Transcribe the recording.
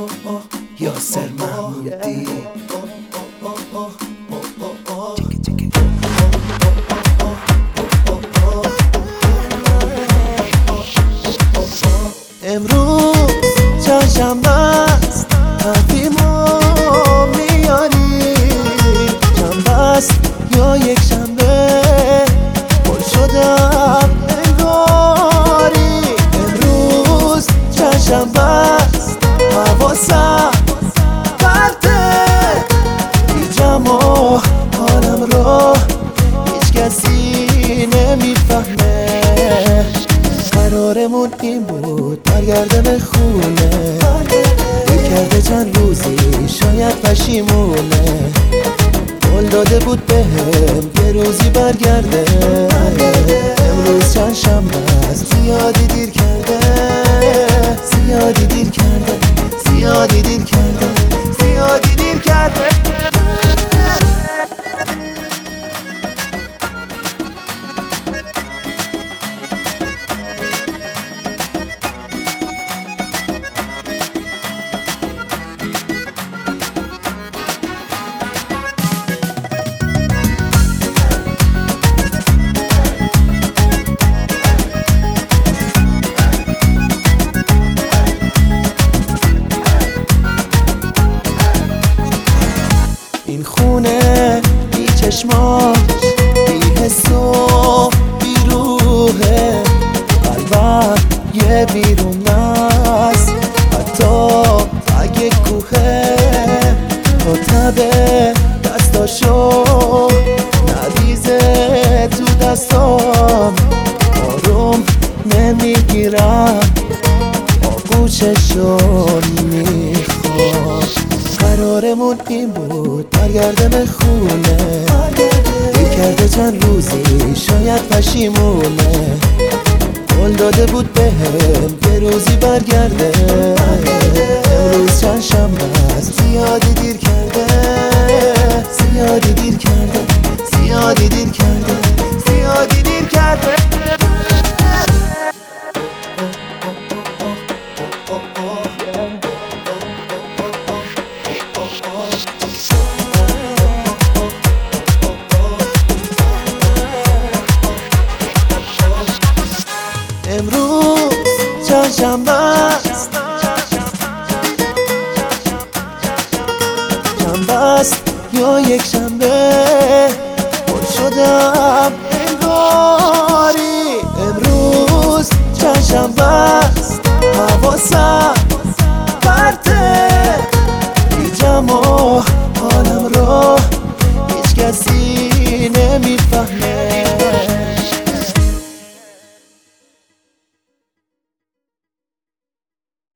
یاسر محمودی. امروز چهارشنبه است، حرفیمو میاری. شنبه است یا یک شنبه، پر شدم انگاری. امروز چهارشنبه است، حواسم پرته. هیچم و حالم رو هیچ کسی نمیفهمه. قرارمون این بود برگردم خونه، دل کرده چند روزی شاید پشیمونه. قول داده بود بهم یه روزی برگرده. امروز چند شنبه است، زیادی دیر کرده، زیادی دیر کرده، زیادی دیر کرده، زیادی دیر کرده. این خونه بی چشماش، بی حس و بی روحه. قلبم یه بیرون است، حتی اگه کوهه. رتبه دستاشو نریزه تو دستام، آروم نمیگیرم، آغوششو میخوام. قرارمون این بود برگردم خونه، دل کرده چند روزی شاید پشیمونه. قول داده بود بهم یه روزی برگرده. امروز چند شنبه است، زیادی دیر کرده، زیادی دیر کرده، زیادی دیر کرده، زیادی دیر کرده. امروز چهارشنبه است، شنبه است یا یک شنبه، پر شدم انگاری. امروز چهارشنبه است، حواسم پرته. هیچم و حالم رو هیچ کسی نمیفهمه.